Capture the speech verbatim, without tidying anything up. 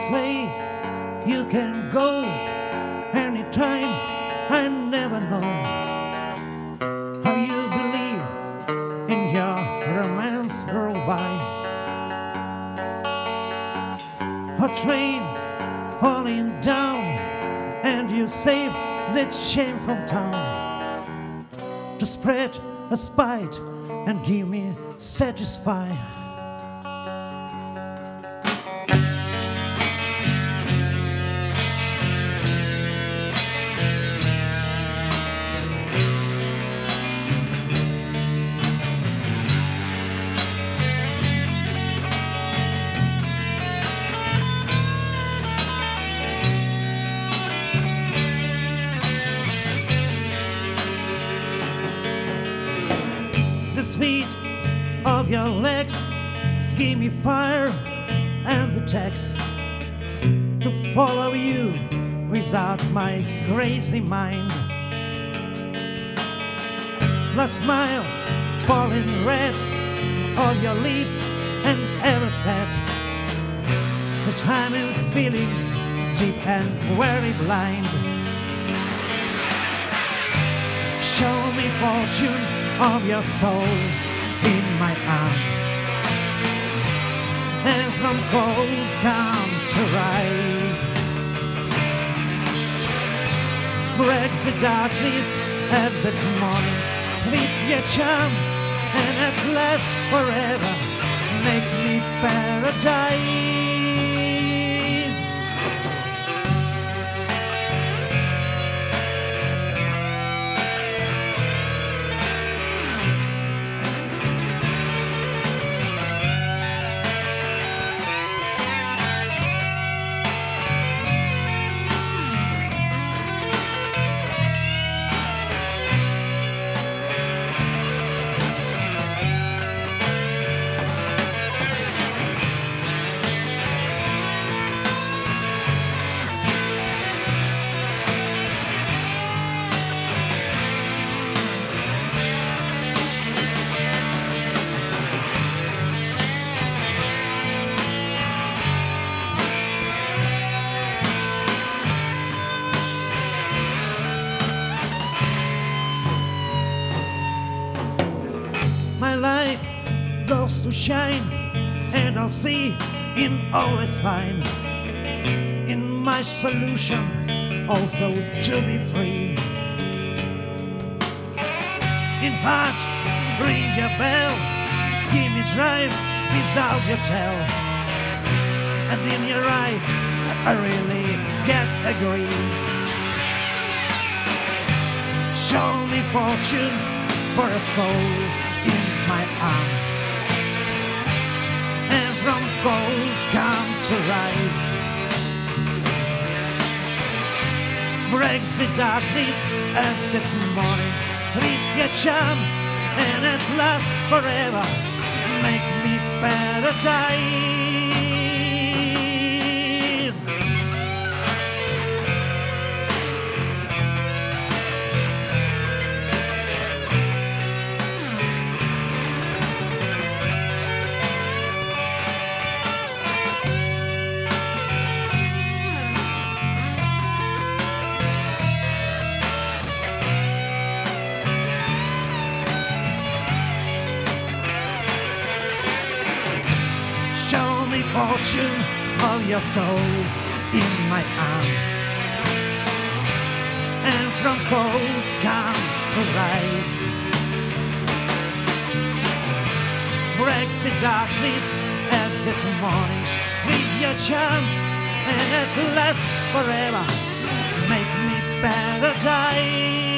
say you can go anytime. I never know how you believe in your romance roll by. A train falling down and you save that shame from town to spread a spite and give me satisfy. The speed of your legs give me fire and the text to follow you without my crazy mind. The smile falling red on your lips and ever said the time and feelings deep and very blind. Show me fortune of your soul in my arm, and from cold come to rise. Breaks the darkness at that morning, sleep your charm, and at last forever make me paradise. My light goes to shine, and I'll see in all is fine. In my solution, also to be free. In heart, ring your bell, give me drive without your tell. And in your eyes, I really can't agree. Show me fortune for a soul in my arm, and from cold come to rise. Breaks the darkness and sets morning, sleep your charm, and at last forever make me paradise. Fortune of your soul in my arm, and from cold come to rise. Breaks the darkness as it's morning, sleep your charm, and at last forever make me paradise.